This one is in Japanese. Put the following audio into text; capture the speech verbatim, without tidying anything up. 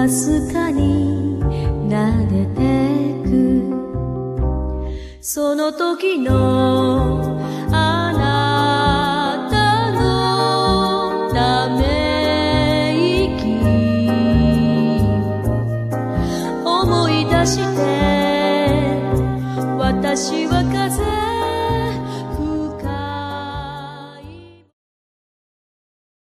かすかに撫でてくその時の